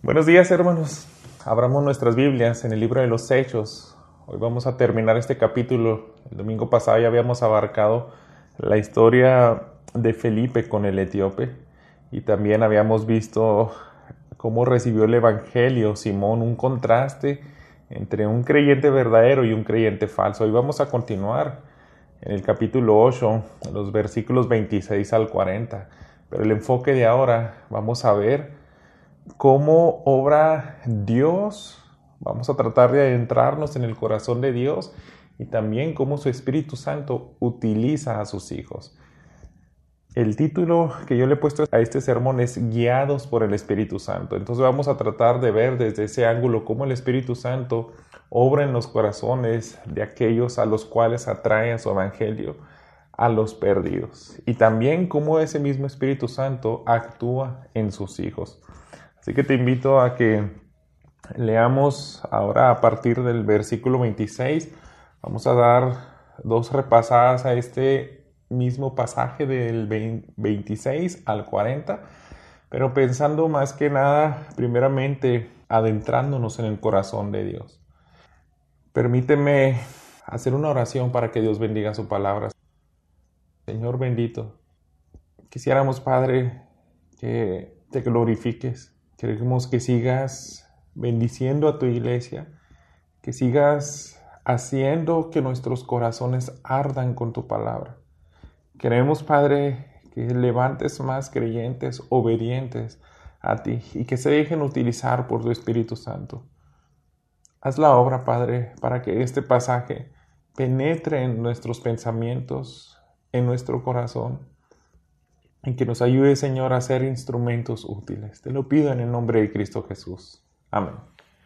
Buenos días, hermanos. Abramos nuestras Biblias en el libro de los Hechos. Hoy vamos a terminar este capítulo. El domingo pasado ya habíamos abarcado la historia de Felipe con el etíope y también habíamos visto cómo recibió el evangelio Simón, un contraste entre un creyente verdadero y un creyente falso. Hoy vamos a continuar en el capítulo 8, los versículos 26 al 40. Pero el enfoque de ahora, vamos a ver cómo obra Dios. Vamos a tratar de adentrarnos en el corazón de Dios y también cómo su Espíritu Santo utiliza a sus hijos. El título que yo le he puesto a este sermón es Guiados por el Espíritu Santo. Entonces vamos a tratar de ver desde ese ángulo cómo el Espíritu Santo obra en los corazones de aquellos a los cuales atrae a su evangelio, a los perdidos. Y también cómo ese mismo Espíritu Santo actúa en sus hijos. Así que te invito a que leamos ahora a partir del versículo 26. Vamos a dar dos repasadas a este mismo pasaje del 26 al 40, pero pensando más que nada, primeramente, adentrándonos en el corazón de Dios. Permíteme hacer una oración para que Dios bendiga su palabra. Señor bendito, quisiéramos, Padre, que te glorifiques. Queremos que sigas bendiciendo a tu iglesia, que sigas haciendo que nuestros corazones ardan con tu palabra. Queremos, Padre, que levantes más creyentes, obedientes a ti y que se dejen utilizar por tu Espíritu Santo. Haz la obra, Padre, para que este pasaje penetre en nuestros pensamientos, en nuestro corazón, y que nos ayude, Señor, a ser instrumentos útiles. Te lo pido en el nombre de Cristo Jesús. Amén.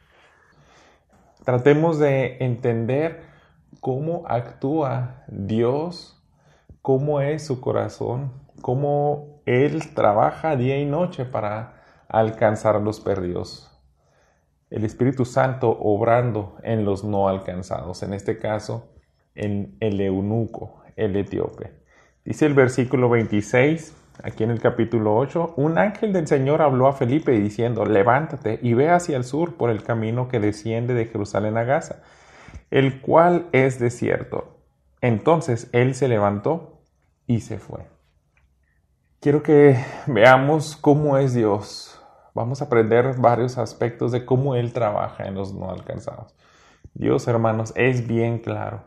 Tratemos de entender cómo actúa Dios, cómo es su corazón, cómo Él trabaja día y noche para alcanzar a los perdidos. El Espíritu Santo obrando en los no alcanzados, en este caso en el eunuco, el etíope. Dice el versículo 26, aquí en el capítulo 8, un ángel del Señor habló a Felipe diciendo, levántate y ve hacia el sur por el camino que desciende de Jerusalén a Gaza, el cual es desierto. Entonces él se levantó y se fue. Quiero que veamos cómo es Dios. Vamos a aprender varios aspectos de cómo Él trabaja en los no alcanzados. Dios, hermanos, es bien claro.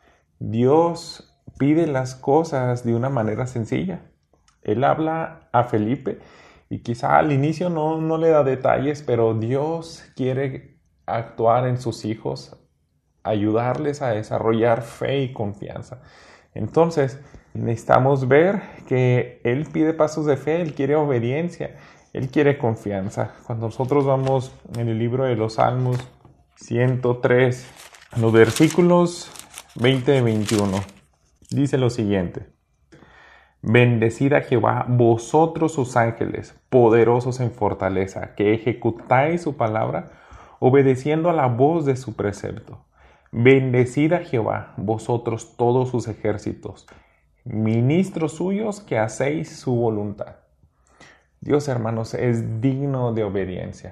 Dios pide las cosas de una manera sencilla. Él habla a Felipe y quizá al inicio no le da detalles, pero Dios quiere actuar en sus hijos, ayudarles a desarrollar fe y confianza. Entonces, necesitamos ver que Él pide pasos de fe, Él quiere obediencia, Él quiere confianza. Cuando nosotros vamos en el libro de los Salmos 103, los versículos 20 y 21, dice lo siguiente. Bendecid a Jehová, vosotros sus ángeles, poderosos en fortaleza, que ejecutáis su palabra, obedeciendo a la voz de su precepto. Bendecid a Jehová, vosotros todos sus ejércitos, ministros suyos que hacéis su voluntad. Dios, hermanos, es digno de obediencia.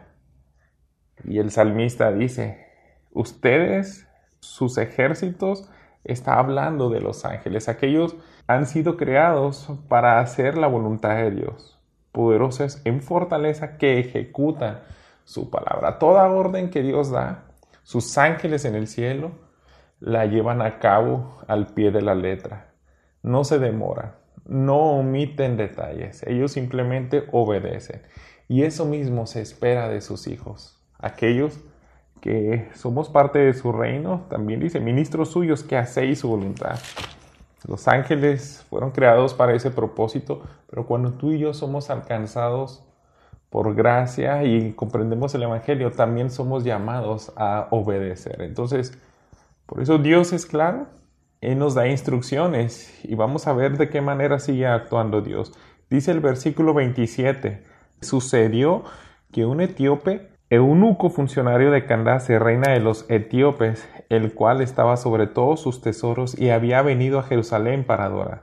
Y el salmista dice, ustedes, sus ejércitos, está hablando de los ángeles. Aquellos han sido creados para hacer la voluntad de Dios, poderosos en fortaleza que ejecutan su palabra. Toda orden que Dios da, sus ángeles en el cielo la llevan a cabo al pie de la letra. No se demoran, no omiten detalles. Ellos simplemente obedecen. Y eso mismo se espera de sus hijos. Aquellos que somos parte de su reino, también dice, ministros suyos que hacéis su voluntad. Los ángeles fueron creados para ese propósito, pero cuando tú y yo somos alcanzados por gracia y comprendemos el evangelio, también somos llamados a obedecer. Entonces, por eso Dios es claro, Él nos da instrucciones y vamos a ver de qué manera sigue actuando Dios. Dice el versículo 27, sucedió que un etíope, eunuco funcionario de Candace, reina de los etíopes, el cual estaba sobre todos sus tesoros y había venido a Jerusalén para adorar.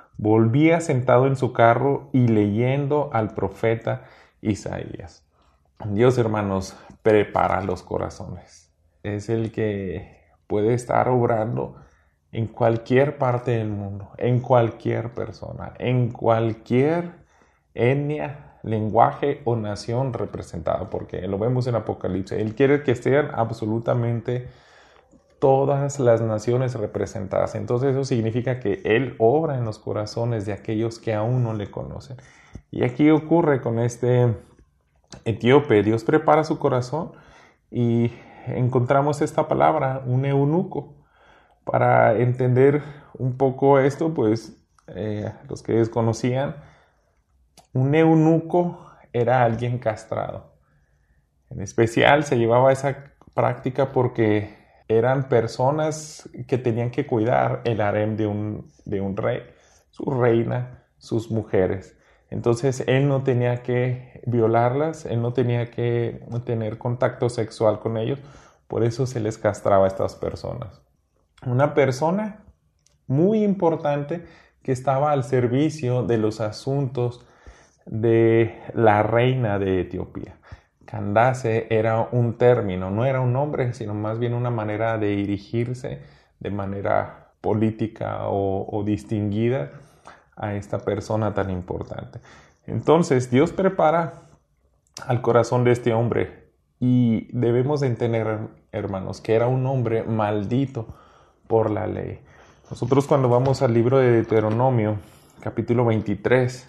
Volvía sentado en su carro y leyendo al profeta Isaías. Dios, hermanos, prepara los corazones. Es el que puede estar obrando en cualquier parte del mundo, en cualquier persona, en cualquier etnia, lenguaje o nación representada, porque lo vemos en Apocalipsis. Él quiere que estén absolutamente todas las naciones representadas. Entonces eso significa que Él obra en los corazones de aquellos que aún no le conocen. Y aquí ocurre con este etíope. Dios prepara su corazón y encontramos esta palabra, un eunuco. Para entender un poco esto, pues los que desconocían, un eunuco era alguien castrado. En especial se llevaba esa práctica porque eran personas que tenían que cuidar el harem de un rey, su reina, sus mujeres. Entonces él no tenía que violarlas, él no tenía que tener contacto sexual con ellos, por eso se les castraba a estas personas. Una persona muy importante que estaba al servicio de los asuntos de la reina de Etiopía. Candace era un término, no era un nombre, sino más bien una manera de dirigirse de manera política o distinguida a esta persona tan importante. Entonces Dios prepara al corazón de este hombre y debemos de entender, hermanos, que era un hombre maldito por la ley. Nosotros cuando vamos al libro de Deuteronomio, capítulo 23,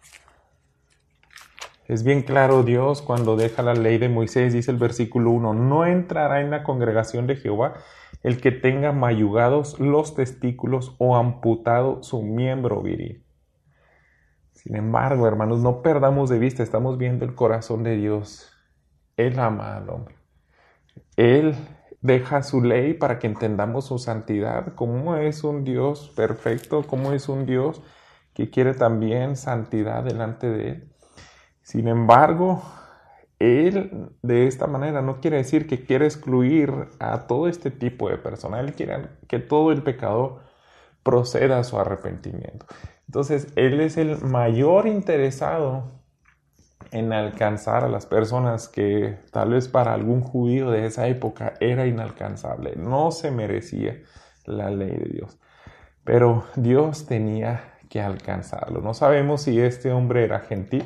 es bien claro Dios cuando deja la ley de Moisés, dice el versículo 1, no entrará en la congregación de Jehová el que tenga mayugados los testículos o amputado su miembro viril. Sin embargo, hermanos, no perdamos de vista, estamos viendo el corazón de Dios. Él ama al hombre. Él deja su ley para que entendamos su santidad, cómo es un Dios perfecto, cómo es un Dios que quiere también santidad delante de Él. Sin embargo, Él de esta manera no quiere decir que quiere excluir a todo este tipo de personas. Él quiere que todo el pecador proceda a su arrepentimiento. Entonces, Él es el mayor interesado en alcanzar a las personas que tal vez para algún judío de esa época era inalcanzable. No se merecía la ley de Dios. Pero Dios tenía que alcanzarlo. No sabemos si este hombre era gentil.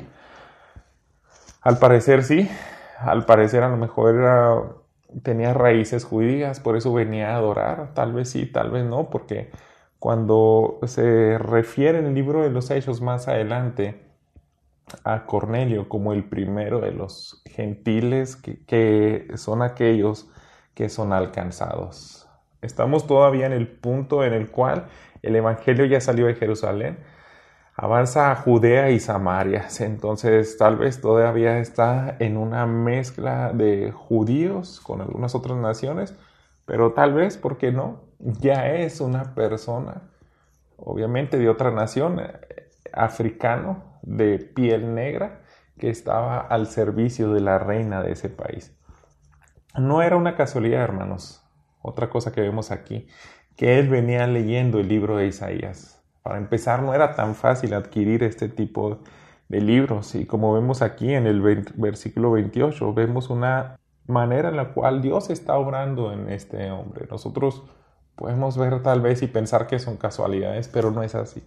Al parecer sí, al parecer a lo mejor tenía raíces judías, por eso venía a adorar, tal vez sí, tal vez no, porque cuando se refiere en el libro de los Hechos más adelante a Cornelio como el primero de los gentiles que son aquellos que son alcanzados. Estamos todavía en el punto en el cual el evangelio ya salió de Jerusalén, avanza a Judea y Samaria, entonces tal vez todavía está en una mezcla de judíos con algunas otras naciones, pero tal vez, ¿por qué no? Ya es una persona, obviamente de otra nación, africano, de piel negra, que estaba al servicio de la reina de ese país. No era una casualidad, hermanos, otra cosa que vemos aquí, que él venía leyendo el libro de Isaías. Para empezar, no era tan fácil adquirir este tipo de libros. Y como vemos aquí en el versículo 28, vemos una manera en la cual Dios está obrando en este hombre. Nosotros podemos ver tal vez y pensar que son casualidades, pero no es así.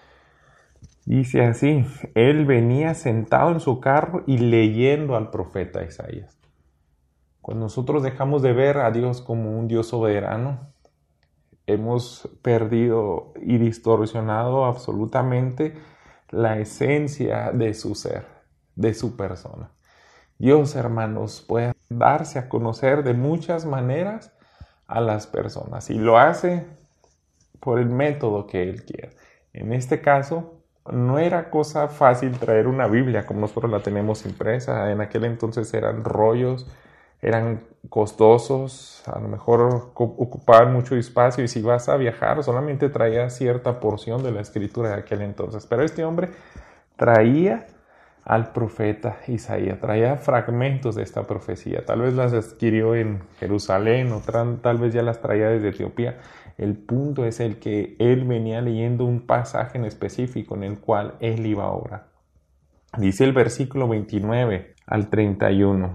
Dice así, él venía sentado en su carro y leyendo al profeta Isaías. Cuando nosotros dejamos de ver a Dios como un Dios soberano, hemos perdido y distorsionado absolutamente la esencia de su ser, de su persona. Dios, hermanos, puede darse a conocer de muchas maneras a las personas y lo hace por el método que Él quiere. En este caso, no era cosa fácil traer una Biblia como nosotros la tenemos impresa. En aquel entonces eran rollos, eran costosos, a lo mejor ocupaban mucho espacio y si vas a viajar solamente traía cierta porción de la escritura de aquel entonces. Pero este hombre traía al profeta Isaías, traía fragmentos de esta profecía. Tal vez las adquirió en Jerusalén o tal vez ya las traía desde Etiopía. El punto es el que él venía leyendo un pasaje en específico en el cual él iba a orar. Dice el versículo 29, al 31.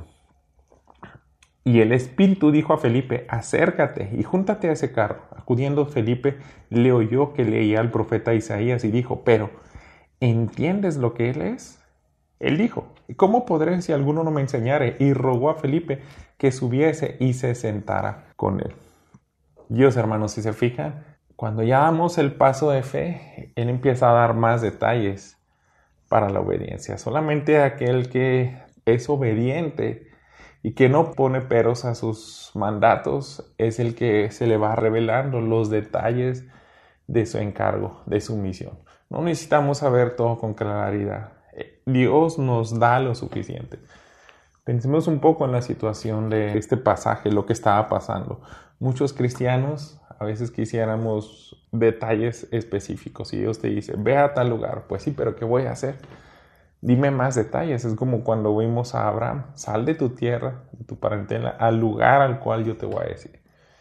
Y el Espíritu dijo a Felipe, acércate y júntate a ese carro. Acudiendo Felipe, le oyó que leía al profeta Isaías y dijo, pero ¿entiendes lo que él es? Él dijo, ¿cómo podré si alguno no me enseñare? Y rogó a Felipe que subiese y se sentara con él. Dios, hermanos, si se fijan, cuando ya damos el paso de fe, Él empieza a dar más detalles para la obediencia. Solamente aquel que es obediente y que no pone peros a sus mandatos es el que se le va revelando los detalles de su encargo, de su misión. No necesitamos saber todo con claridad. Dios nos da lo suficiente. Pensemos un poco en la situación de este pasaje, lo que estaba pasando. Muchos cristianos a veces quisiéramos detalles específicos y Dios te dice, ve a tal lugar. Pues sí, pero ¿qué voy a hacer? Dime más detalles. Es como cuando vimos a Abraham, sal de tu tierra, de tu parentela, al lugar al cual yo te voy a decir.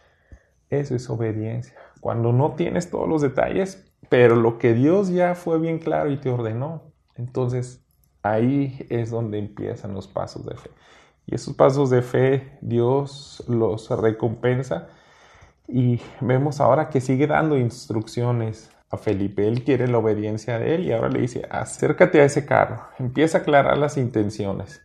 Eso es obediencia. Cuando no tienes todos los detalles, pero lo que Dios ya fue bien claro y te ordenó, entonces ahí es donde empiezan los pasos de fe. Y esos pasos de fe Dios los recompensa y vemos ahora que sigue dando instrucciones a Felipe. Él quiere la obediencia de él y ahora le dice, acércate a ese carro, empieza a aclarar las intenciones.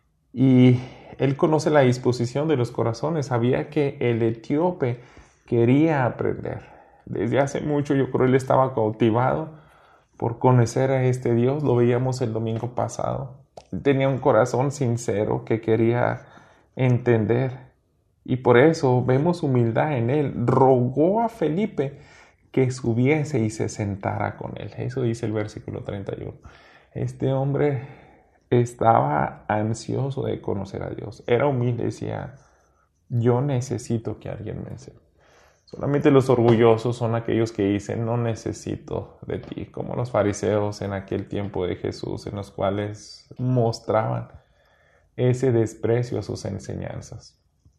Y él conoce la disposición de los corazones, sabía que el etíope quería aprender. Desde hace mucho yo creo él estaba cautivado por conocer a este Dios, lo veíamos el domingo pasado. Tenía un corazón sincero que quería entender y por eso vemos humildad en él. Rogó a Felipe que subiese y se sentara con él. Eso dice el versículo 31. Este hombre estaba ansioso de conocer a Dios. Era humilde, decía, yo necesito que alguien me enseñe. Solamente los orgullosos son aquellos que dicen, no necesito de ti, como los fariseos en aquel tiempo de Jesús, en los cuales mostraban ese desprecio a sus enseñanzas.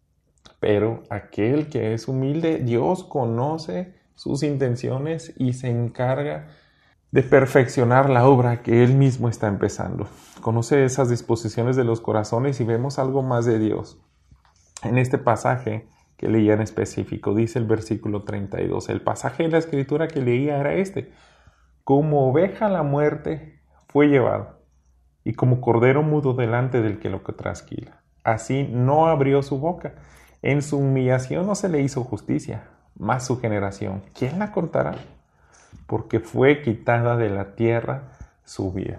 Pero aquel que es humilde, Dios conoce sus intenciones y se encarga de perfeccionar la obra que Él mismo está empezando. Conoce esas disposiciones de los corazones y vemos algo más de Dios. En este pasaje que leía en específico, dice el versículo 32. El pasaje de la escritura que leía era este. Como oveja a la muerte fue llevado, y como cordero mudo delante del que lo trasquila. Así no abrió su boca. En su humillación no se le hizo justicia, mas su generación, ¿quién la contará? Porque fue quitada de la tierra su vida.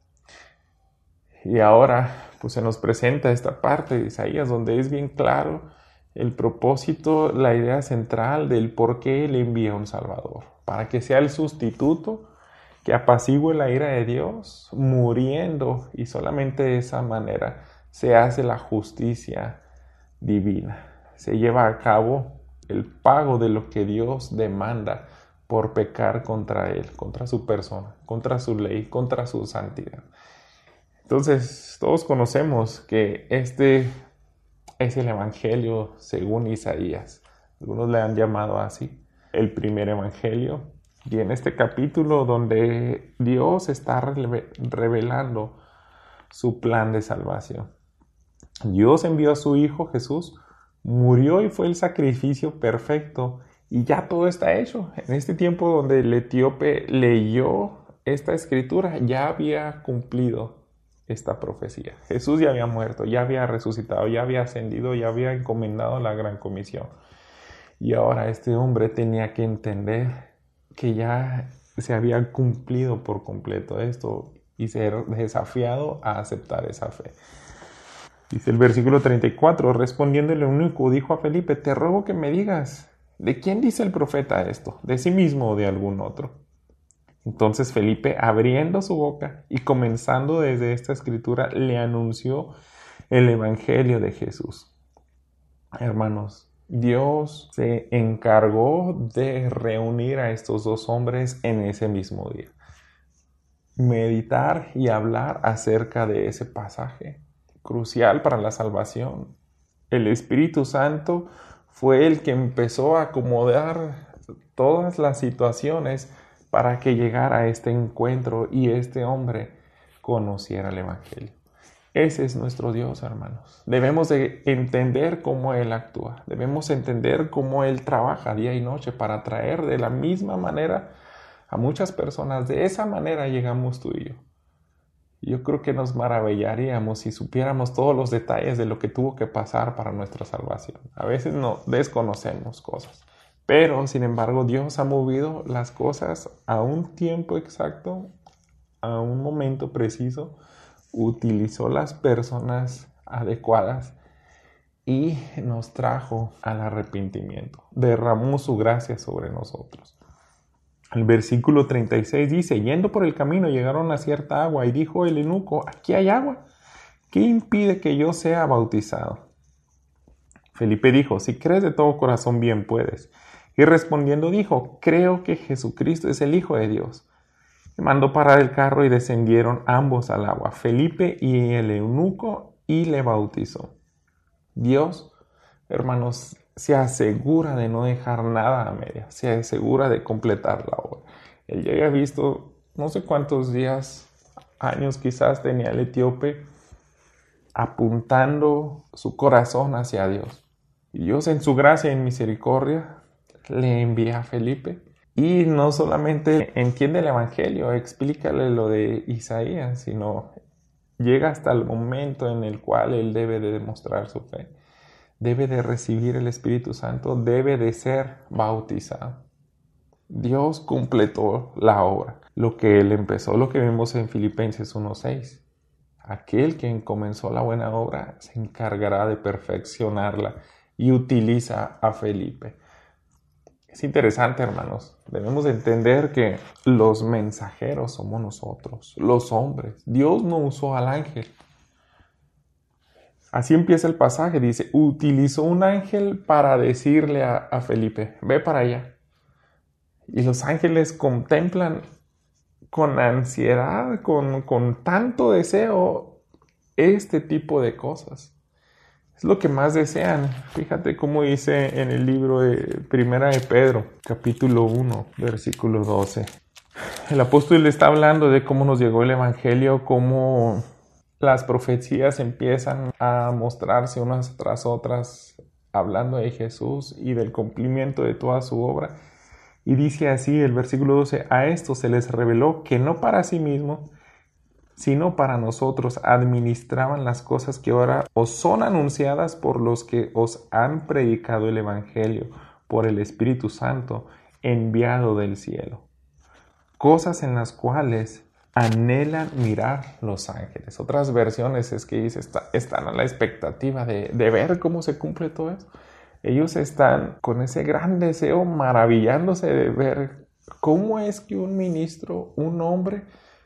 Y ahora pues se nos presenta esta parte de Isaías donde es bien claro el propósito, la idea central del por qué Él envía un Salvador. Para que sea el sustituto que apacigüe la ira de Dios, muriendo, y solamente de esa manera se hace la justicia divina. Se lleva a cabo el pago de lo que Dios demanda por pecar contra Él, contra su persona, contra su ley, contra su santidad. Entonces, todos conocemos que este es el Evangelio según Isaías. Algunos le han llamado así, el primer Evangelio. Y en este capítulo donde Dios está revelando su plan de salvación. Dios envió a su Hijo Jesús, murió y fue el sacrificio perfecto. Y ya todo está hecho. En este tiempo donde el etíope leyó esta escritura, ya había cumplido esta profecía. Jesús ya había muerto, ya había resucitado, ya había ascendido, ya había encomendado la gran comisión. Y ahora este hombre tenía que entender que ya se había cumplido por completo esto y ser desafiado a aceptar esa fe. Dice el versículo 34, respondiéndole el eunuco, dijo a Felipe, te ruego que me digas, ¿de quién dice el profeta esto? ¿De sí mismo o de algún otro? Entonces Felipe, abriendo su boca y comenzando desde esta escritura, le anunció el Evangelio de Jesús. Hermanos, Dios se encargó de reunir a estos dos hombres en ese mismo día. Meditar y hablar acerca de ese pasaje crucial para la salvación. El Espíritu Santo fue el que empezó a acomodar todas las situaciones para que llegara a este encuentro y este hombre conociera el Evangelio. Ese es nuestro Dios, hermanos. Debemos de entender cómo Él actúa. Debemos entender cómo Él trabaja día y noche para atraer de la misma manera a muchas personas. De esa manera llegamos tú y yo. Yo creo que nos maravillaríamos si supiéramos todos los detalles de lo que tuvo que pasar para nuestra salvación. A veces no desconocemos cosas, pero sin embargo Dios ha movido las cosas a un tiempo exacto, a un momento preciso, utilizó las personas adecuadas y nos trajo al arrepentimiento. Derramó su gracia sobre nosotros. El versículo 36 dice, yendo por el camino llegaron a cierta agua y dijo el eunuco, aquí hay agua, ¿qué impide que yo sea bautizado? Felipe dijo, si crees de todo corazón bien puedes. Y respondiendo dijo, creo que Jesucristo es el Hijo de Dios. Y mandó parar el carro y descendieron ambos al agua, Felipe y el eunuco, y le bautizó. Dios, hermanos, se asegura de no dejar nada a medias, se asegura de completar la obra. Él ya había visto, no sé cuántos días, años quizás tenía el etíope apuntando su corazón hacia Dios. Y Dios en su gracia y en misericordia le envía a Felipe. Y no solamente entiende el Evangelio, explícale lo de Isaías, sino llega hasta el momento en el cual él debe de demostrar su fe. Debe de recibir el Espíritu Santo, debe de ser bautizado. Dios completó la obra, lo que Él empezó, lo que vemos en Filipenses 1:6. Aquel que comenzó la buena obra se encargará de perfeccionarla y utiliza a Felipe. Es interesante, hermanos. Debemos entender que los mensajeros somos nosotros, los hombres. Dios no usó al ángel. Así empieza el pasaje, dice, utilizó un ángel para decirle a Felipe, ve para allá. Y los ángeles contemplan con ansiedad, con tanto deseo, este tipo de cosas. Es lo que más desean. Fíjate cómo dice en el libro de Primera de Pedro, capítulo 1, versículo 12. El apóstol le está hablando de cómo nos llegó el Evangelio, cómo las profecías empiezan a mostrarse unas tras otras, hablando de Jesús y del cumplimiento de toda su obra. Y dice así el versículo 12, a esto se les reveló que no para sí mismos, sino para nosotros administraban las cosas que ahora os son anunciadas por los que os han predicado el Evangelio, por el Espíritu Santo, enviado del cielo. Cosas en las cuales anhelan mirar los ángeles. Otras versiones es que dice, están a la expectativa de ver cómo se cumple todo eso. Ellos están con ese gran deseo, maravillándose de ver cómo es que un ministro, un hombre,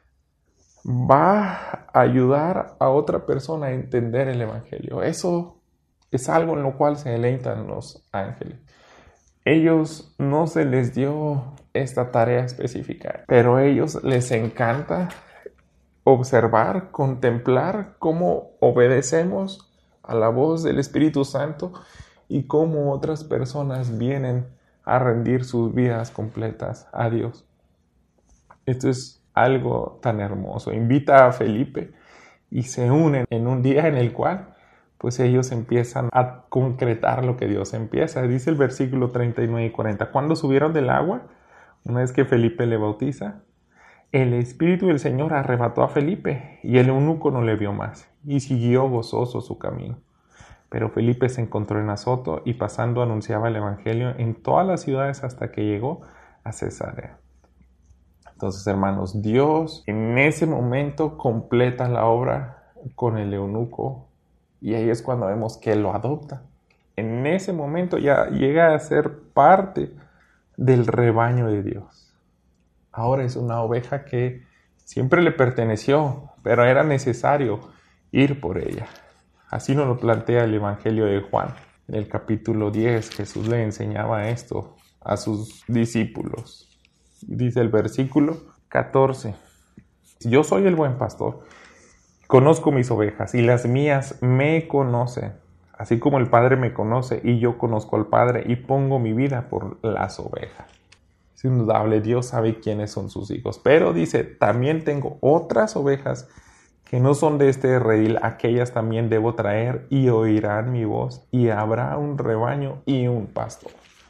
va a ayudar a otra persona a entender el Evangelio. Eso es algo en lo cual se deleitan los ángeles. Ellos no se les dio esta tarea específica, pero a ellos les encanta observar, contemplar cómo obedecemos a la voz del Espíritu Santo y cómo otras personas vienen a rendir sus vidas completas a Dios. Esto es algo tan hermoso. Invita a Felipe y se unen en un día en el cual pues ellos empiezan a concretar lo que Dios empieza. Dice el versículo 39 y 40. Cuando subieron del agua, una vez que Felipe le bautiza, el Espíritu del Señor arrebató a Felipe y el eunuco no le vio más y siguió gozoso su camino. Pero Felipe se encontró en Azoto y pasando anunciaba el Evangelio en todas las ciudades hasta que llegó a Cesarea. Entonces, hermanos, Dios en ese momento completa la obra con el eunuco y ahí es cuando vemos que lo adopta. En ese momento ya llega a ser parte del rebaño de Dios. Ahora es una oveja que siempre le perteneció, pero era necesario ir por ella. Así nos lo plantea el Evangelio de Juan. En el capítulo 10 Jesús le enseñaba esto a sus discípulos. Dice el versículo 14, yo soy el buen pastor, conozco mis ovejas y las mías me conocen, así como el Padre me conoce y yo conozco al Padre y pongo mi vida por las ovejas. Es indudable, Dios sabe quiénes son sus hijos, pero dice, también tengo otras ovejas que no son de este redil, aquellas también debo traer, y oirán mi voz, y habrá un rebaño y un pastor.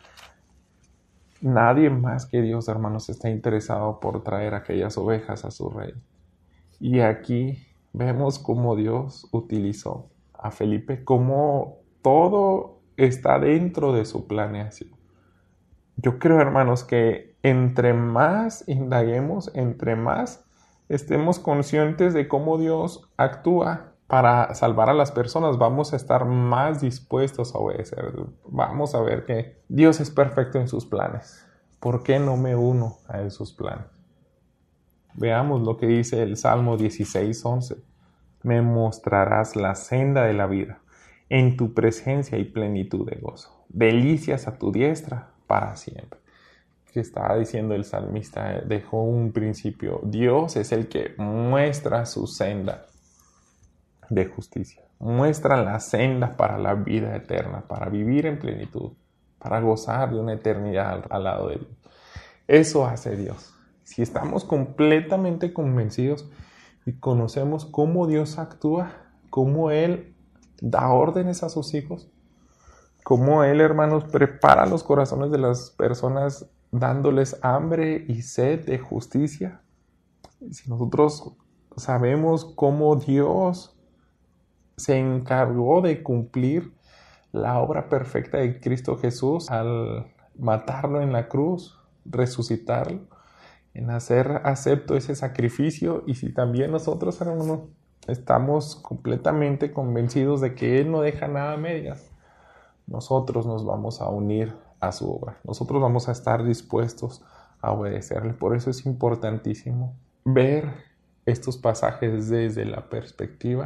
Nadie más que Dios, hermanos, está interesado por traer aquellas ovejas a su rey. Y aquí vemos cómo Dios utilizó a Felipe, cómo todo está dentro de su planeación. Yo creo, hermanos, que entre más indaguemos, entre más estemos conscientes de cómo Dios actúa para salvar a las personas, vamos a estar más dispuestos a obedecer. Vamos a ver que Dios es perfecto en sus planes. ¿Por qué no me uno a esos planes? Veamos lo que dice el Salmo 16:11. Me mostrarás la senda de la vida. En tu presencia hay plenitud de gozo. Delicias a tu diestra para siempre. Que estaba diciendo el salmista, dejó un principio. Dios es el que muestra su senda de justicia. Muestra la senda para la vida eterna, para vivir en plenitud, para gozar de una eternidad al lado de Dios. Eso hace Dios. Si estamos completamente convencidos y conocemos cómo Dios actúa, cómo Él da órdenes a sus hijos, cómo Él, hermanos, prepara los corazones de las personas dándoles hambre y sed de justicia. Si nosotros sabemos cómo Dios se encargó de cumplir la obra perfecta de Cristo Jesús al matarlo en la cruz, resucitarlo, en hacer acepto ese sacrificio, y si también nosotros, hermanos, estamos completamente convencidos de que Él no deja nada a medias, nosotros nos vamos a unir a su obra. Nosotros vamos a estar dispuestos a obedecerle. Por eso es importantísimo ver estos pasajes desde la perspectiva,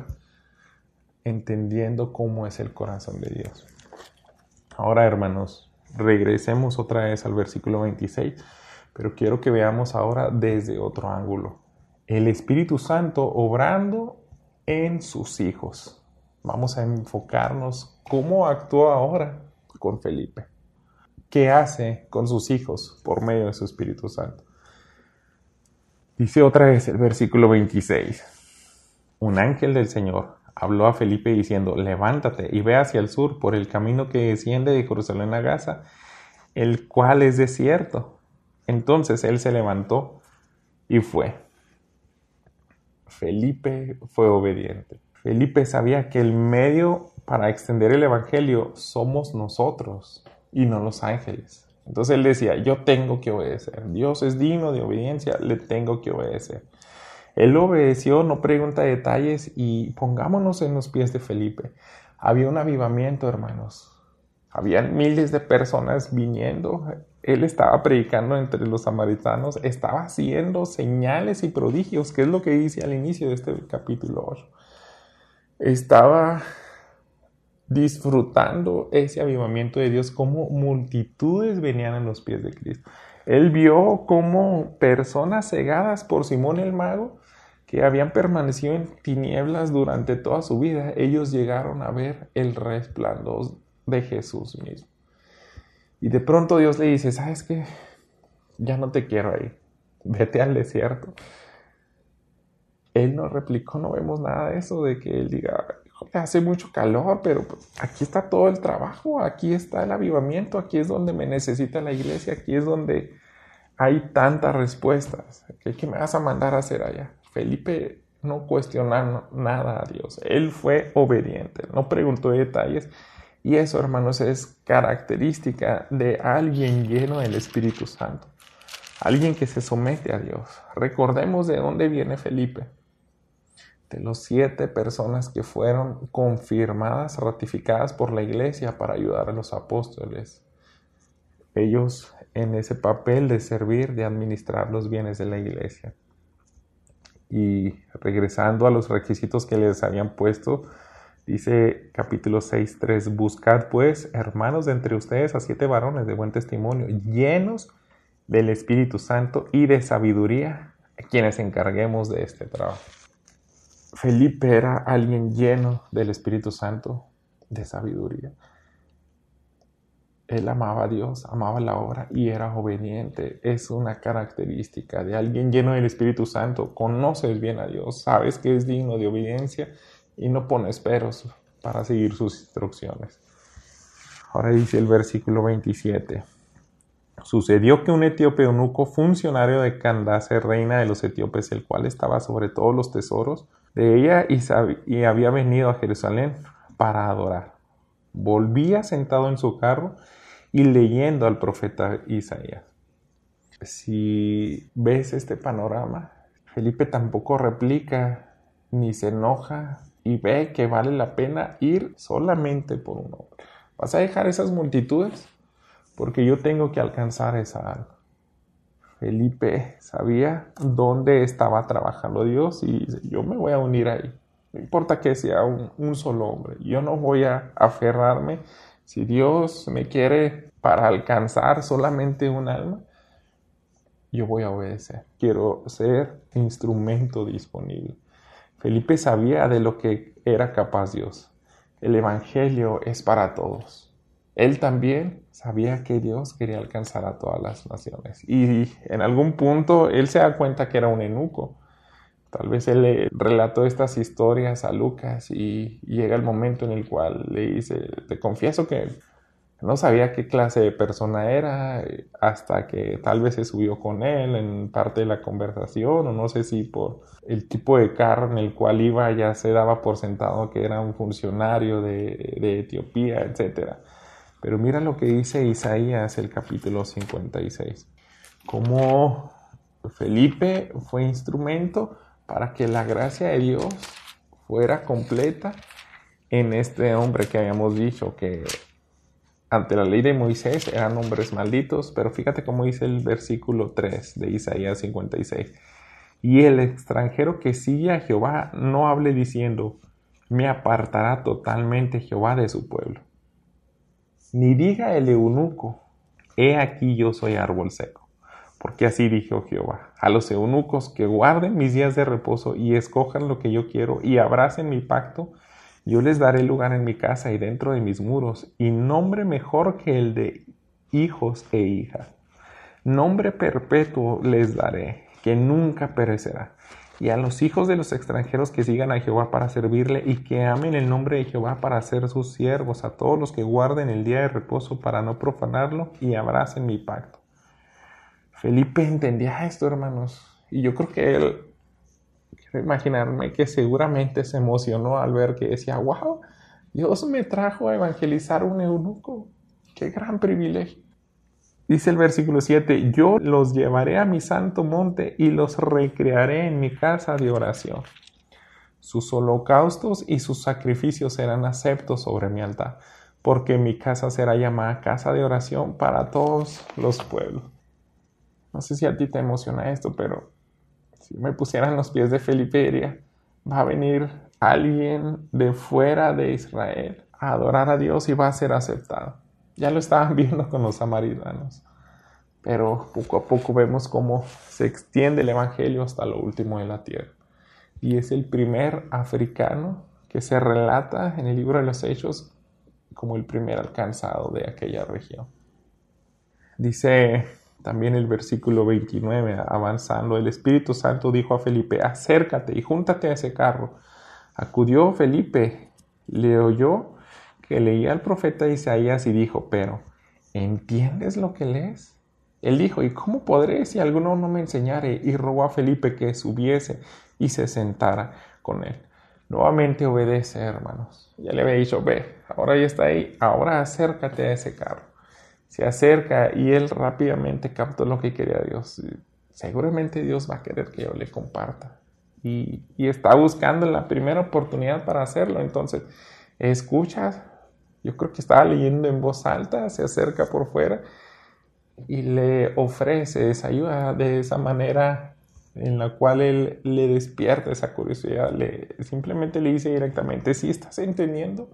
entendiendo cómo es el corazón de Dios. Ahora, hermanos, regresemos otra vez al versículo 26, pero quiero que veamos ahora desde otro ángulo. El Espíritu Santo obrando en sus hijos. Vamos a enfocarnos cómo actúa ahora con Felipe. ¿Qué hace con sus hijos por medio de su Espíritu Santo? Dice otra vez el versículo 26. Un ángel del Señor habló a Felipe diciendo, levántate y ve hacia el sur por el camino que desciende de Jerusalén a Gaza, el cual es desierto. Entonces él se levantó y fue. Felipe fue obediente. Felipe sabía que el medio para extender el evangelio somos nosotros y no los ángeles. Entonces él decía, yo tengo que obedecer. Dios es digno de obediencia, le tengo que obedecer. Él obedeció, no pregunta detalles, y pongámonos en los pies de Felipe. Había un avivamiento, hermanos. Habían miles de personas viniendo. Él estaba predicando entre los samaritanos, estaba haciendo señales y prodigios, que es lo que dice al inicio de este capítulo 8. Estaba disfrutando ese avivamiento de Dios, como multitudes venían a los pies de Cristo. Él vio cómo personas cegadas por Simón el mago, que habían permanecido en tinieblas durante toda su vida, ellos llegaron a ver el resplandor de Jesús mismo. Y de pronto Dios le dice, ¿sabes qué? Ya no te quiero ahí, vete al desierto. Él no replicó, no vemos nada de eso, de que él diga, hace mucho calor, pero aquí está todo el trabajo, aquí está el avivamiento, aquí es donde me necesita la iglesia, aquí es donde hay tantas respuestas. ¿Qué me vas a mandar a hacer allá? Felipe no cuestionó nada a Dios, él fue obediente, no preguntó detalles, y eso, hermanos, es característica de alguien lleno del Espíritu Santo, alguien que se somete a Dios. Recordemos de dónde viene Felipe. De los 7 personas que fueron confirmadas, ratificadas por la iglesia para ayudar a los apóstoles. Ellos en ese papel de servir, de administrar los bienes de la iglesia. Y regresando a los requisitos que les habían puesto, dice capítulo 6:3, buscad pues, hermanos, de entre ustedes a 7 varones de buen testimonio, llenos del Espíritu Santo y de sabiduría, a quienes encarguemos de este trabajo. Felipe era alguien lleno del Espíritu Santo, de sabiduría. Él amaba a Dios, amaba la obra y era obediente. Es una característica de alguien lleno del Espíritu Santo. Conoces bien a Dios, sabes que es digno de obediencia y no pones peros para seguir sus instrucciones. Ahora dice el versículo 27. Sucedió que un etíope eunuco, funcionario de Candace, reina de los etíopes, el cual estaba sobre todos los tesoros de ella y había venido a Jerusalén para adorar, volvía sentado en su carro y leyendo al profeta Isaías. Si ves este panorama, Felipe tampoco replica ni se enoja y ve que vale la pena ir solamente por un hombre. ¿Vas a dejar esas multitudes? Porque yo tengo que alcanzar esa alma. Felipe sabía dónde estaba trabajando Dios y dice, yo me voy a unir ahí. No importa que sea un solo hombre. Yo no voy a aferrarme. Si Dios me quiere para alcanzar solamente un alma, yo voy a obedecer. Quiero ser instrumento disponible. Felipe sabía de lo que era capaz Dios. El evangelio es para todos. Él también sabía que Dios quería alcanzar a todas las naciones. Y en algún punto él se da cuenta que era un eunuco. Tal vez él le relató estas historias a Lucas y llega el momento en el cual le dice, te confieso que no sabía qué clase de persona era hasta que tal vez se subió con él en parte de la conversación, o no sé si por el tipo de carro en el cual iba ya se daba por sentado que era un funcionario de Etiopía, etc. Pero mira lo que dice Isaías, el capítulo 56. Cómo Felipe fue instrumento para que la gracia de Dios fuera completa en este hombre que habíamos dicho que ante la ley de Moisés eran hombres malditos, pero fíjate cómo dice el versículo 3 de Isaías 56. Y el extranjero que sigue a Jehová no hable diciendo, me apartará totalmente Jehová de su pueblo. Ni diga el eunuco, he aquí yo soy árbol seco. Porque así dijo Jehová, a los eunucos que guarden mis días de reposo y escojan lo que yo quiero y abracen mi pacto, yo les daré lugar en mi casa y dentro de mis muros, y nombre mejor que el de hijos e hijas. Nombre perpetuo les daré, que nunca perecerá. Y a los hijos de los extranjeros que sigan a Jehová para servirle y que amen el nombre de Jehová para ser sus siervos, a todos los que guarden el día de reposo para no profanarlo y abracen mi pacto. Felipe entendía esto, hermanos, y yo creo que él, quiero imaginarme que seguramente se emocionó al ver que decía, wow, Dios me trajo a evangelizar un eunuco, qué gran privilegio. Dice el versículo 7, yo los llevaré a mi santo monte y los recrearé en mi casa de oración. Sus holocaustos y sus sacrificios serán aceptos sobre mi altar, porque mi casa será llamada casa de oración para todos los pueblos. No sé si a ti te emociona esto, pero si me pusieran los pies de Felipe diría, va a venir alguien de fuera de Israel a adorar a Dios y va a ser aceptado. Ya lo estaban viendo con los samaritanos, pero poco a poco vemos cómo se extiende el evangelio hasta lo último de la tierra. Y es el primer africano que se relata en el libro de los Hechos como el primer alcanzado de aquella región. Dice también el versículo 29, avanzando, el Espíritu Santo dijo a Felipe, acércate y júntate a ese carro. Acudió Felipe, le oyó que leía al profeta Isaías y dijo, pero, ¿entiendes lo que lees? Él dijo, ¿y cómo podré si alguno no me enseñare? Y rogó a Felipe que subiese y se sentara con él. Nuevamente obedece, hermanos. Ya le había dicho, ve, ahora ya está ahí, ahora acércate a ese carro. Se acerca y él rápidamente captó lo que quería Dios. Seguramente Dios va a querer que yo le comparta. Y está buscando la primera oportunidad para hacerlo. Entonces, escucha. Yo creo que estaba leyendo en voz alta, se acerca por fuera y le ofrece esa ayuda de esa manera en la cual él le despierta esa curiosidad. Simplemente le dice directamente, ¿sí estás entendiendo?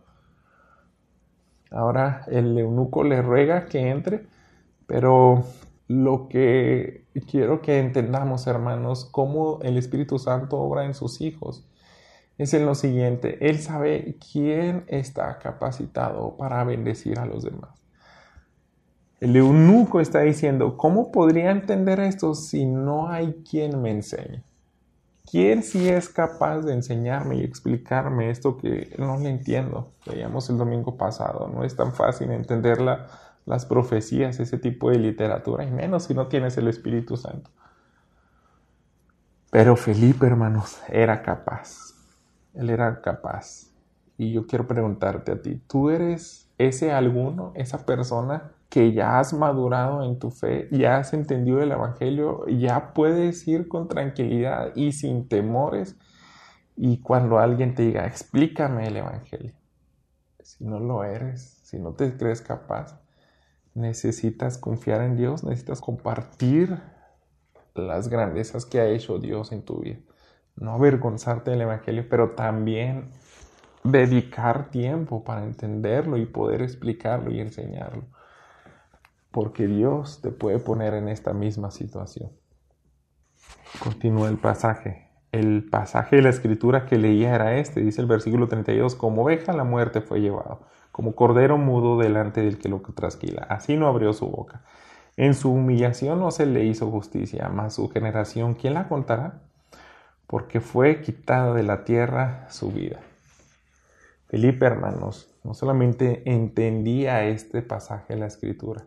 Ahora el eunuco le ruega que entre, pero lo que quiero que entendamos, hermanos, cómo el Espíritu Santo obra en sus hijos, es en lo siguiente. Él sabe quién está capacitado para bendecir a los demás. El eunuco está diciendo, ¿cómo podría entender esto si no hay quien me enseñe? ¿Quién sí es capaz de enseñarme y explicarme esto que no le entiendo? Veíamos el domingo pasado, no es tan fácil entender las profecías, ese tipo de literatura, y menos si no tienes el Espíritu Santo. Pero Felipe, hermanos, era capaz. Él era capaz. Y yo quiero preguntarte a ti, ¿tú eres ese alguno, esa persona que ya has madurado en tu fe, ya has entendido el Evangelio, ya puedes ir con tranquilidad y sin temores? Y cuando alguien te diga, explícame el Evangelio, si no lo eres, si no te crees capaz, necesitas confiar en Dios, necesitas compartir las grandezas que ha hecho Dios en tu vida. No avergonzarte del Evangelio, pero también dedicar tiempo para entenderlo y poder explicarlo y enseñarlo. Porque Dios te puede poner en esta misma situación. Continúa el pasaje. El pasaje de la escritura que leía era este, dice el versículo 32, como oveja a la muerte fue llevado, como cordero mudo delante del que lo trasquila, así no abrió su boca. En su humillación no se le hizo justicia, mas su generación, ¿quién la contará? Porque fue quitada de la tierra su vida. Felipe, hermanos, no solamente entendía este pasaje de la escritura,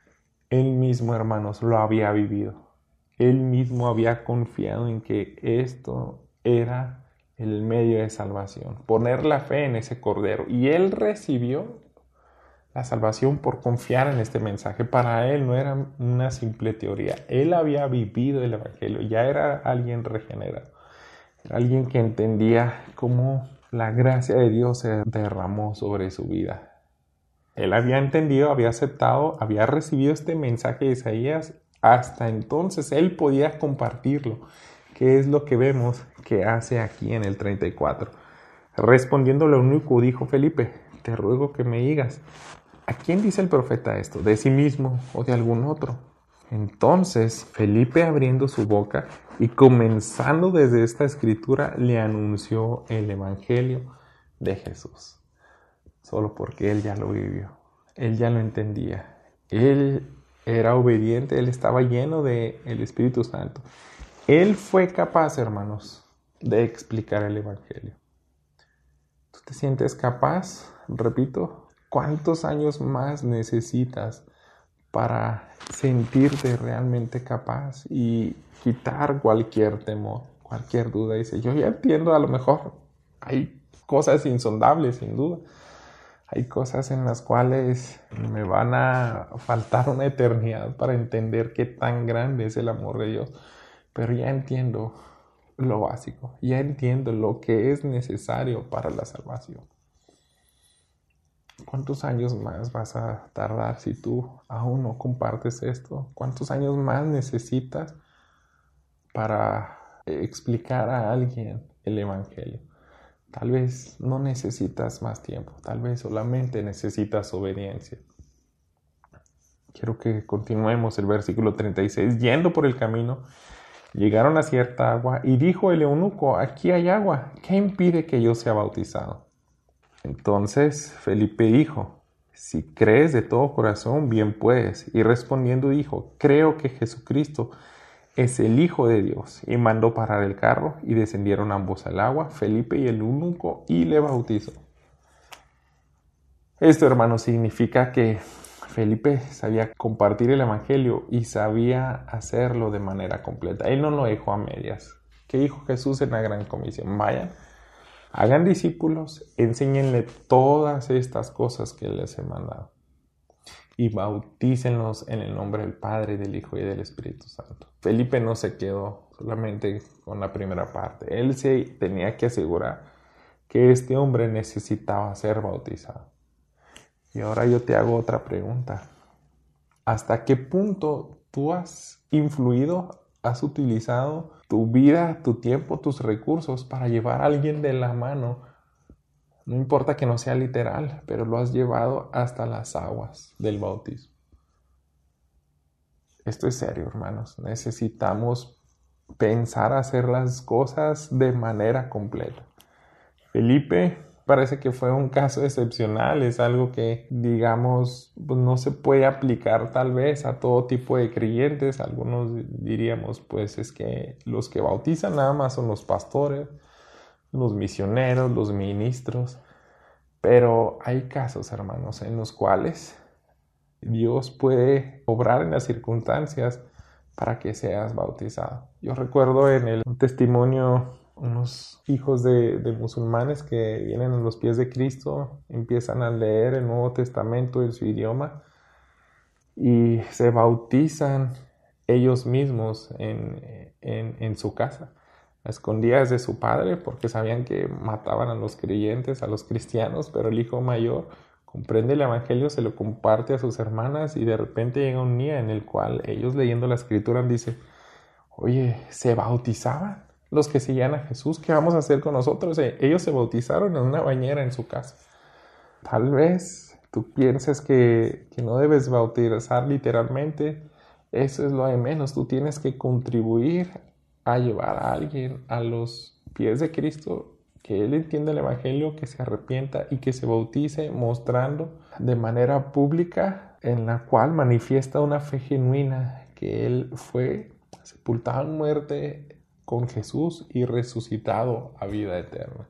él mismo, hermanos, lo había vivido. Él mismo había confiado en que esto era el medio de salvación, poner la fe en ese cordero. Y él recibió la salvación por confiar en este mensaje. Para él no era una simple teoría. Él había vivido el Evangelio, ya era alguien regenerado. Era alguien que entendía cómo la gracia de Dios se derramó sobre su vida. Él había entendido, había aceptado, había recibido este mensaje de Isaías. Hasta entonces él podía compartirlo. ¿Qué es lo que vemos que hace aquí en el 34? Respondiendo al eunuco, dijo Felipe, te ruego que me digas, ¿a quién dice el profeta esto? ¿De sí mismo o de algún otro? Entonces Felipe, abriendo su boca y comenzando desde esta escritura, le anunció el evangelio de Jesús. Solo porque él ya lo vivió, él ya lo entendía, él era obediente, él estaba lleno del Espíritu Santo. Él fue capaz, hermanos, de explicar el evangelio. ¿Tú te sientes capaz? Repito, ¿cuántos años más necesitas para sentirte realmente capaz y quitar cualquier temor, cualquier duda? Dice, yo ya entiendo, a lo mejor hay cosas insondables, sin duda. Hay cosas en las cuales me van a faltar una eternidad para entender qué tan grande es el amor de Dios. Pero ya entiendo lo básico, ya entiendo lo que es necesario para la salvación. ¿Cuántos años más vas a tardar si tú aún no compartes esto? ¿Cuántos años más necesitas para explicar a alguien el Evangelio? Tal vez no necesitas más tiempo, tal vez solamente necesitas obediencia. Quiero que continuemos el versículo 36. Yendo por el camino, llegaron a cierta agua y dijo el eunuco, aquí hay agua, ¿qué impide que yo sea bautizado? Entonces Felipe dijo, si crees de todo corazón, bien puedes. Y respondiendo dijo, creo que Jesucristo es el Hijo de Dios. Y mandó parar el carro y descendieron ambos al agua, Felipe y el eunuco, y le bautizó. Esto, hermanos, significa que Felipe sabía compartir el evangelio y sabía hacerlo de manera completa. Él no lo dejó a medias. ¿Qué dijo Jesús en la gran comisión? Vayan, hagan discípulos, enséñenle todas estas cosas que les he mandado y bautícenlos en el nombre del Padre, del Hijo y del Espíritu Santo. Felipe no se quedó solamente con la primera parte. Él se tenía que asegurar que este hombre necesitaba ser bautizado. Y ahora yo te hago otra pregunta. ¿Hasta qué punto tú has influido, has utilizado tu vida, tu tiempo, tus recursos para llevar a alguien de la mano? No importa que no sea literal, pero lo has llevado hasta las aguas del bautismo. Esto es serio, hermanos. Necesitamos pensar hacer las cosas de manera completa. Felipe parece que fue un caso excepcional, es algo que, digamos, pues no se puede aplicar tal vez a todo tipo de creyentes. Algunos diríamos, pues es que los que bautizan nada más son los pastores, los misioneros, los ministros. Pero hay casos, hermanos, en los cuales Dios puede obrar en las circunstancias para que seas bautizado. Yo recuerdo en el testimonio unos hijos de musulmanes que vienen a los pies de Cristo, empiezan a leer el Nuevo Testamento en su idioma y se bautizan ellos mismos en su casa, a escondidas de su padre, porque sabían que mataban a los creyentes, a los cristianos, pero el hijo mayor comprende el evangelio, se lo comparte a sus hermanas y de repente llega un día en el cual ellos leyendo la escritura dicen, oye, ¿se bautizaban los que seguían a Jesús? ¿Qué vamos a hacer con nosotros? Ellos se bautizaron en una bañera en su casa. Tal vez tú pienses que no debes bautizar literalmente. Eso es lo de menos. Tú tienes que contribuir a llevar a alguien a los pies de Cristo, que Él entienda el evangelio, que se arrepienta y que se bautice, mostrando de manera pública en la cual manifiesta una fe genuina, que Él fue sepultado en muerte con Jesús y resucitado a vida eterna.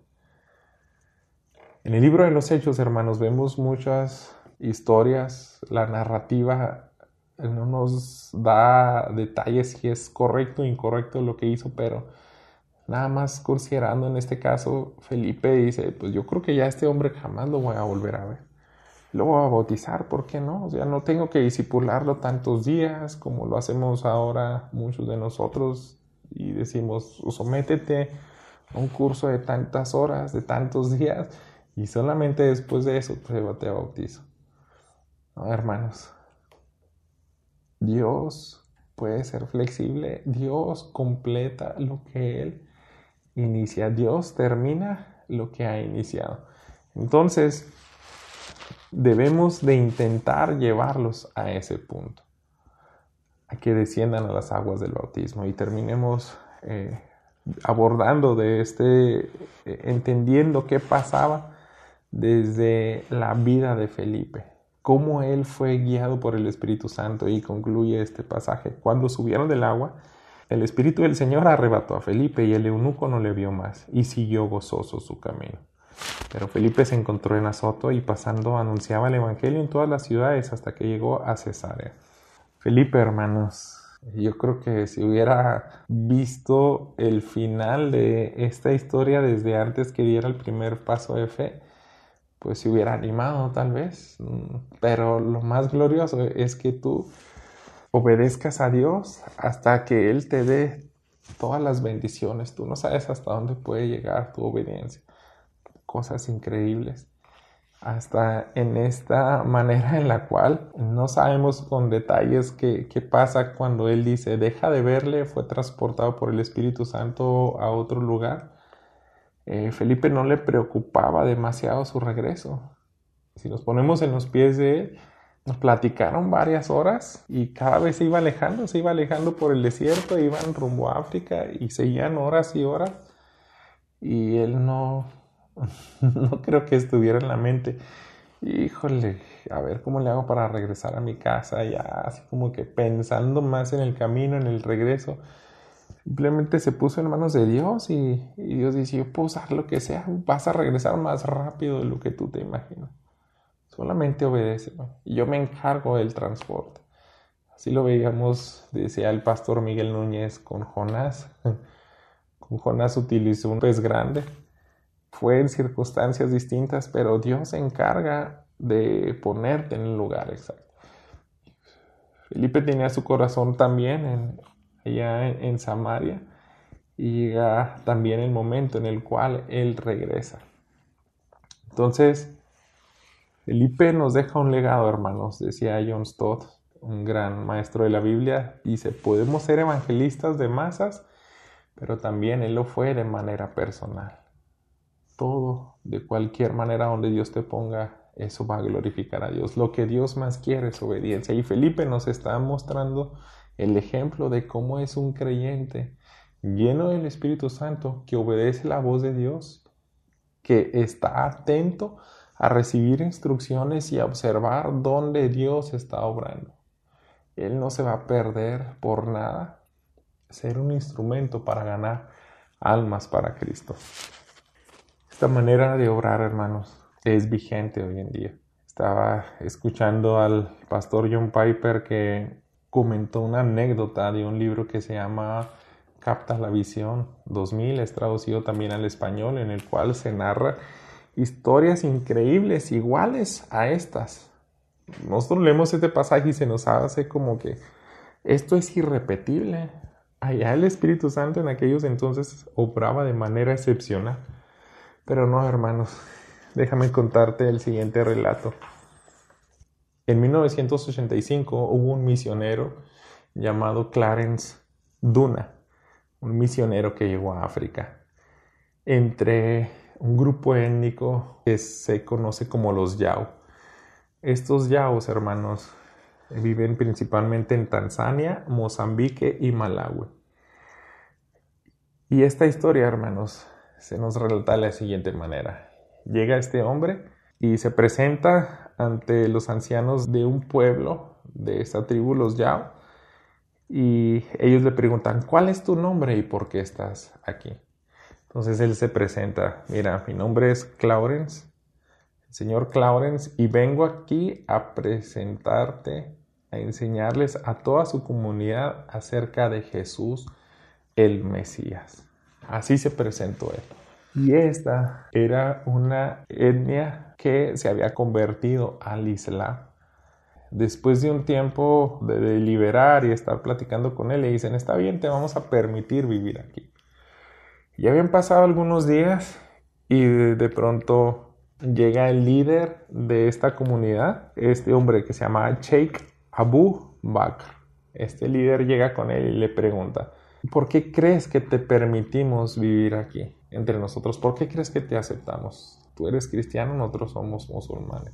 En el libro de los Hechos, hermanos, vemos muchas historias. La narrativa no nos da detalles si es correcto o incorrecto lo que hizo, pero nada más considerando en este caso, Felipe dice, pues yo creo que ya este hombre jamás lo voy a volver a ver. Lo voy a bautizar, ¿por qué no? O sea, no tengo que discipularlo tantos días como lo hacemos ahora muchos de nosotros y decimos, sométete a un curso de tantas horas, de tantos días y solamente después de eso te bautizo. No, hermanos, Dios puede ser flexible, Dios completa lo que Él inicia, Dios termina lo que ha iniciado. Entonces, debemos de intentar llevarlos a ese punto, a que desciendan a las aguas del bautismo y terminemos abordando entendiendo qué pasaba desde la vida de Felipe, cómo él fue guiado por el Espíritu Santo, y concluye este pasaje. Cuando subieron del agua, el Espíritu del Señor arrebató a Felipe y el eunuco no le vio más y siguió gozoso su camino. Pero Felipe se encontró en Azoto y pasando anunciaba el evangelio en todas las ciudades hasta que llegó a Cesarea. Felipe, hermanos, yo creo que si hubiera visto el final de esta historia desde antes que diera el primer paso de fe, pues se hubiera animado tal vez. Pero lo más glorioso es que tú obedezcas a Dios hasta que Él te dé todas las bendiciones. Tú no sabes hasta dónde puede llegar tu obediencia. Cosas increíbles. Hasta en esta manera en la cual no sabemos con detalles qué pasa cuando Él dice, deja de verle, fue transportado por el Espíritu Santo a otro lugar. Felipe no le preocupaba demasiado su regreso. Si nos ponemos en los pies de Él, nos platicaron varias horas y cada vez se iba alejando por el desierto, iban rumbo a África y seguían horas y horas. Y Él no creo que estuviera en la mente, híjole, a ver cómo le hago para regresar a mi casa, ya así como que pensando más en el camino, en el regreso. Simplemente se puso en manos de Dios y Dios dice, yo puedo usar lo que sea, vas a regresar más rápido de lo que tú te imaginas. Solamente obedece, y yo me encargo del transporte. Así lo veíamos, decía el pastor Miguel Núñez con Jonás. Con Jonás utilizó un pez grande. Fue en circunstancias distintas, pero Dios se encarga de ponerte en el lugar exacto. Felipe tenía su corazón también allá en Samaria y llega también el momento en el cual él regresa. Entonces, Felipe nos deja un legado, hermanos, decía John Stott, un gran maestro de la Biblia. Dice, podemos ser evangelistas de masas, pero también él lo fue de manera personal. Todo, de cualquier manera donde Dios te ponga, eso va a glorificar a Dios. Lo que Dios más quiere es obediencia. Y Felipe nos está mostrando el ejemplo de cómo es un creyente lleno del Espíritu Santo que obedece la voz de Dios que está atento a recibir instrucciones y a observar dónde Dios está obrando. Él no se va a perder por nada ser un instrumento para ganar almas para Cristo. Esta manera de obrar, hermanos, es vigente hoy en día. Estaba escuchando al pastor John Piper que comentó una anécdota de un libro que se llama Capta la Visión 2000, es traducido también al español, en el cual se narra historias increíbles iguales a estas. Nosotros leemos este pasaje y se nos hace como que esto es irrepetible. Allá el Espíritu Santo en aquellos entonces obraba de manera excepcional. Pero no, hermanos, déjame contarte el siguiente relato. En 1985 hubo un misionero llamado Clarence Duna, un misionero que llegó a África, entre un grupo étnico que se conoce como los Yao. Estos Yaos, hermanos, viven principalmente en Tanzania, Mozambique y Malawi. Y esta historia, hermanos, se nos relata de la siguiente manera. Llega este hombre y se presenta ante los ancianos de un pueblo de esta tribu, los Yao, y ellos le preguntan, ¿cuál es tu nombre y por qué estás aquí? Entonces él se presenta, mira, mi nombre es Clarence, el señor Clarence, y vengo aquí a presentarte, a enseñarles a toda su comunidad acerca de Jesús, el Mesías. Así se presentó él. Y esta era una etnia que se había convertido al Islam. Después de un tiempo de deliberar y estar platicando con él, le dicen, está bien, te vamos a permitir vivir aquí. Ya habían pasado algunos días y de pronto llega el líder de esta comunidad, este hombre que se llama Sheikh Abu Bakr. Este líder llega con él y le pregunta, ¿por qué crees que te permitimos vivir aquí entre nosotros? ¿Por qué crees que te aceptamos? Tú eres cristiano, nosotros somos musulmanes.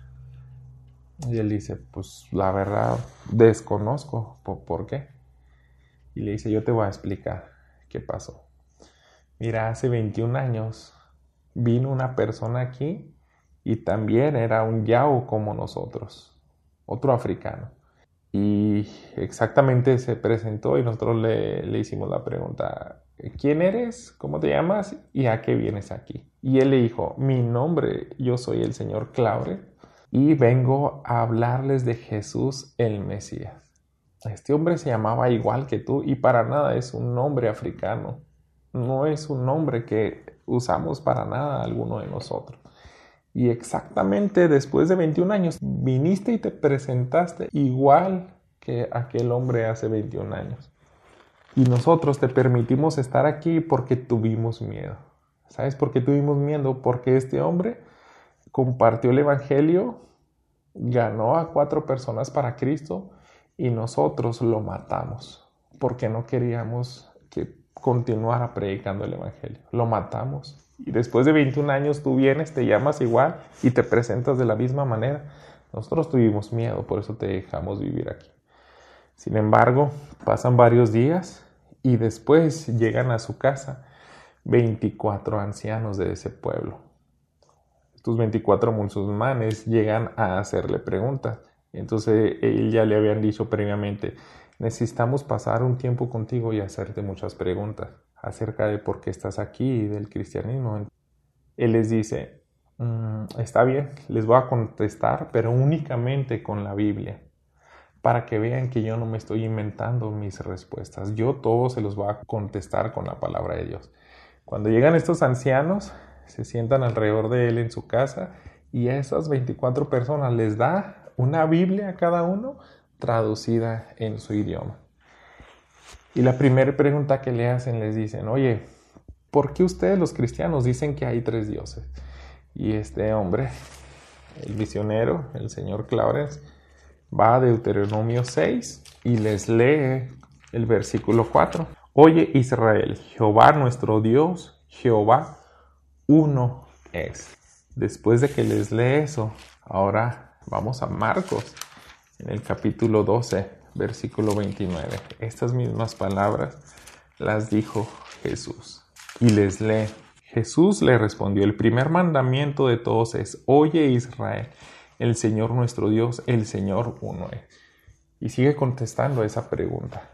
Y él dice, pues la verdad desconozco. ¿Por qué? Y le dice, yo te voy a explicar qué pasó. Mira, hace 21 años vino una persona aquí y también era un Yao como nosotros, otro africano. Y exactamente se presentó y nosotros le hicimos la pregunta, ¿quién eres? ¿Cómo te llamas? ¿Y a qué vienes aquí? Y él le dijo, mi nombre, yo soy el señor Claure y vengo a hablarles de Jesús el Mesías. Este hombre se llamaba igual que tú y para nada es un nombre africano. No es un nombre que usamos para nada alguno de nosotros. Y exactamente después de 21 años viniste y te presentaste igual que aquel hombre hace 21 años. Y nosotros te permitimos estar aquí porque tuvimos miedo. ¿Sabes por qué tuvimos miedo? Porque este hombre compartió el evangelio, ganó a 4 personas para Cristo y nosotros lo matamos porque no queríamos que continuara predicando el evangelio. Lo matamos. Y después de 21 años tú vienes, te llamas igual y te presentas de la misma manera. Nosotros tuvimos miedo, por eso te dejamos vivir aquí. Sin embargo, pasan varios días y después llegan a su casa 24 ancianos de ese pueblo. Estos 24 musulmanes llegan a hacerle preguntas. Entonces, ellos ya le habían dicho previamente, necesitamos pasar un tiempo contigo y hacerte muchas preguntas acerca de por qué estás aquí y del cristianismo. Él les dice, está bien, les voy a contestar, pero únicamente con la Biblia, para que vean que yo no me estoy inventando mis respuestas. Yo todo se los voy a contestar con la palabra de Dios. Cuando llegan estos ancianos, se sientan alrededor de él en su casa y a esas 24 personas les da una Biblia a cada uno traducida en su idioma. Y la primera pregunta que le hacen, les dicen, oye, ¿por qué ustedes los cristianos dicen que hay 3 dioses? Y este hombre, el misionero, el señor Clarence, va a Deuteronomio 6 y les lee el versículo 4. Oye Israel, Jehová nuestro Dios, Jehová uno es. Después de que les lee eso, ahora vamos a Marcos, en el capítulo 12, versículo 29. Estas mismas palabras las dijo Jesús. Y les lee, Jesús le respondió, el primer mandamiento de todos es, oye Israel, el Señor nuestro Dios, el Señor uno es. Y sigue contestando esa pregunta.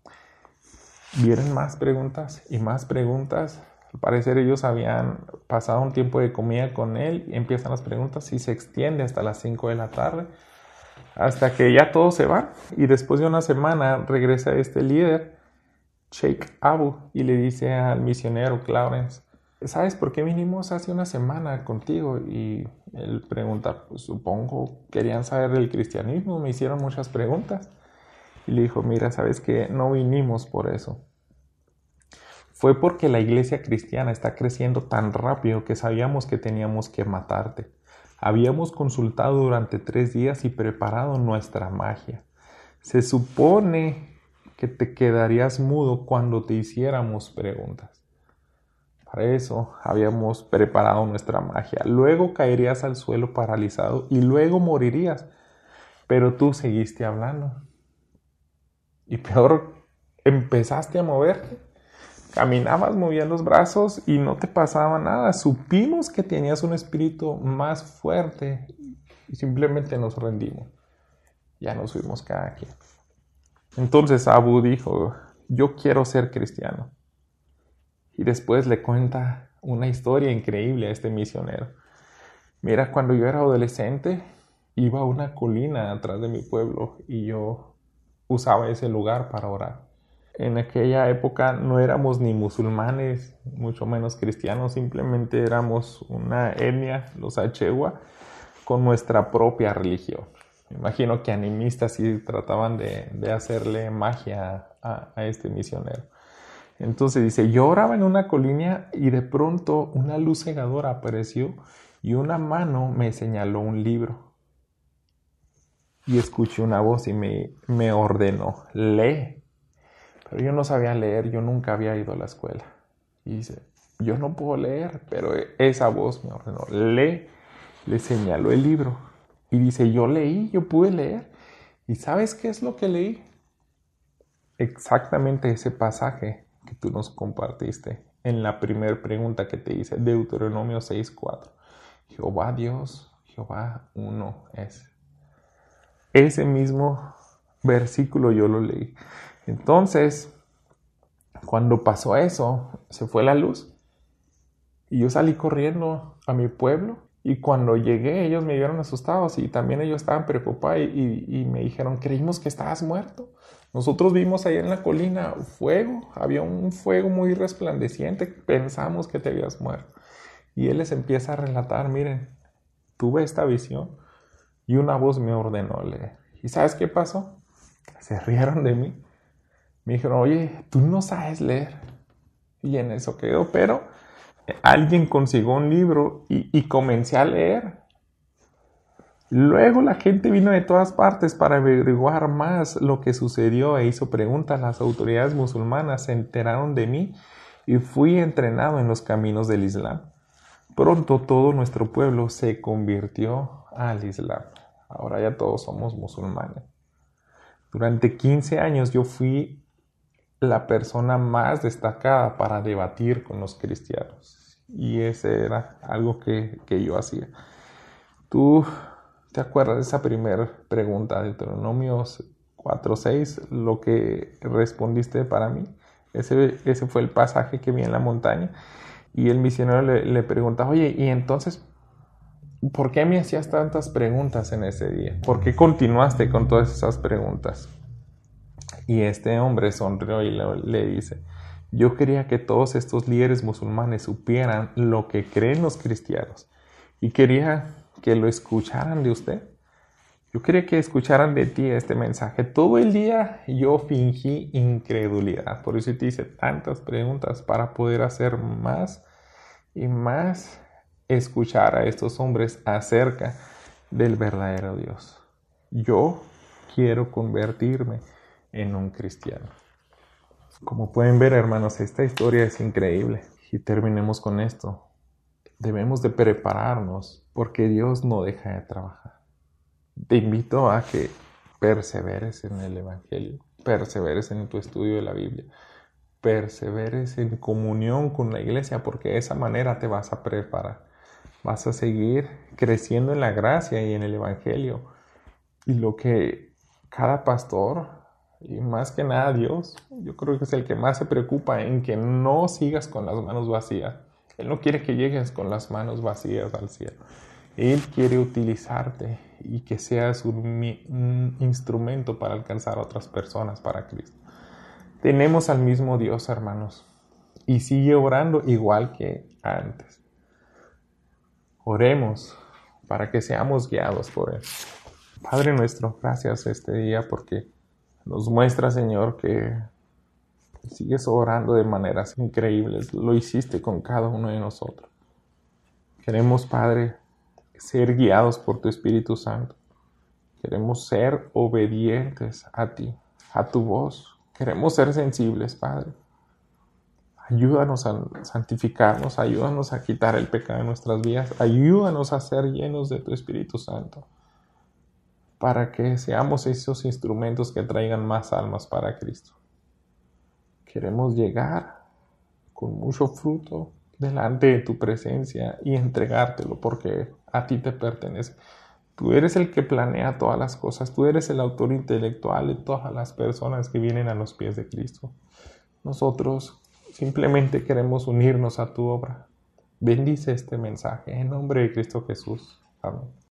Vienen más preguntas y más preguntas. Al parecer ellos habían pasado un tiempo de comida con él y empiezan las preguntas y se extiende hasta las 5 de la tarde, hasta que ya todos se van. Y después de una semana regresa este líder, Sheikh Abu, y le dice al misionero Clarence, ¿sabes por qué vinimos hace una semana contigo? Y él pregunta, pues supongo querían saber del cristianismo, me hicieron muchas preguntas. Y le dijo, mira, ¿sabes qué? No vinimos por eso. Fue porque la iglesia cristiana está creciendo tan rápido que sabíamos que teníamos que matarte. Habíamos consultado durante 3 días y preparado nuestra magia. Se supone que te quedarías mudo cuando te hiciéramos preguntas. Para eso habíamos preparado nuestra magia. Luego caerías al suelo paralizado y luego morirías. Pero tú seguiste hablando. Y peor, empezaste a moverte. Caminabas, movías los brazos y no te pasaba nada. Supimos que tenías un espíritu más fuerte y simplemente nos rendimos. Ya nos fuimos cada quien. Entonces Abu dijo, yo quiero ser cristiano. Y después le cuenta una historia increíble a este misionero. Mira, cuando yo era adolescente, iba a una colina atrás de mi pueblo y yo usaba ese lugar para orar. En aquella época no éramos ni musulmanes, mucho menos cristianos, simplemente éramos una etnia, los Achewa, con nuestra propia religión. Me imagino que animistas sí trataban de hacerle magia a este misionero. Entonces dice, yo oraba en una colina y de pronto una luz cegadora apareció y una mano me señaló un libro. Y escuché una voz y me ordenó, lee. Pero yo no sabía leer, yo nunca había ido a la escuela. Y dice, yo no puedo leer, pero esa voz me ordenó, lee. Le señaló el libro. Y dice, yo leí, yo pude leer. ¿Y sabes qué es lo que leí? Exactamente ese pasaje que tú nos compartiste en la primera pregunta que te hice, Deuteronomio 6:4. Jehová Dios, Jehová uno es. Ese mismo versículo yo lo leí. Entonces, cuando pasó eso, se fue la luz y yo salí corriendo a mi pueblo y cuando llegué ellos me vieron asustados y también ellos estaban preocupados y me dijeron, creímos que estabas muerto. Nosotros vimos ahí en la colina fuego, había un fuego muy resplandeciente, pensamos que te habías muerto. Y él les empieza a relatar, miren, tuve esta visión y una voz me ordenó leer. ¿Y sabes qué pasó? Se rieron de mí. Me dijeron, oye, tú no sabes leer. Y en eso quedó, pero alguien consiguió un libro y comencé a leer. Luego la gente vino de todas partes para averiguar más lo que sucedió e hizo preguntas. Las autoridades musulmanas se enteraron de mí y fui entrenado en los caminos del Islam. Pronto todo nuestro pueblo se convirtió al Islam. Ahora ya todos somos musulmanes. Durante 15 años yo fui la persona más destacada para debatir con los cristianos. Y ese era algo que yo hacía. ¿Tú te acuerdas de esa primera pregunta de Deuteronomio 4:6? Lo que respondiste para mí. Ese fue el pasaje que vi en la montaña. Y el misionero le pregunta, oye, ¿y entonces por qué me hacías tantas preguntas en ese día? ¿Por qué continuaste con todas esas preguntas? Y este hombre sonrió y le dice, yo quería que todos estos líderes musulmanes supieran lo que creen los cristianos y quería que lo escucharan de usted. Yo quería que escucharan de ti este mensaje. Todo el día yo fingí incredulidad. Por eso te hice tantas preguntas para poder hacer más y más escuchar a estos hombres acerca del verdadero Dios. Yo quiero convertirme en un cristiano. Como pueden ver, hermanos, esta historia es increíble. Y terminemos con esto. Debemos de prepararnos porque Dios no deja de trabajar. Te invito a que perseveres en el Evangelio, perseveres en tu estudio de la Biblia, perseveres en comunión con la iglesia, porque de esa manera te vas a preparar. Vas a seguir creciendo en la gracia y en el evangelio. Y lo que cada pastor, y más que nada Dios, yo creo que es el que más se preocupa en que no sigas con las manos vacías. Él no quiere que llegues con las manos vacías al cielo. Él quiere utilizarte y que seas un instrumento para alcanzar a otras personas para Cristo. Tenemos al mismo Dios, hermanos, y sigue orando igual que antes. Oremos para que seamos guiados por Él. Padre nuestro, gracias este día porque nos muestra, Señor, que sigues orando de maneras increíbles. Lo hiciste con cada uno de nosotros. Queremos, Padre, ser guiados por tu Espíritu Santo. Queremos ser obedientes a ti, a tu voz. Queremos ser sensibles, Padre. Ayúdanos a santificarnos, ayúdanos a quitar el pecado de nuestras vidas, ayúdanos a ser llenos de tu Espíritu Santo, para que seamos esos instrumentos que traigan más almas para Cristo. Queremos llegar con mucho fruto delante de tu presencia y entregártelo, porque a ti te pertenece. Tú eres el que planea todas las cosas, tú eres el autor intelectual de todas las personas que vienen a los pies de Cristo. Nosotros simplemente queremos unirnos a tu obra. Bendice este mensaje en nombre de Cristo Jesús. Amén.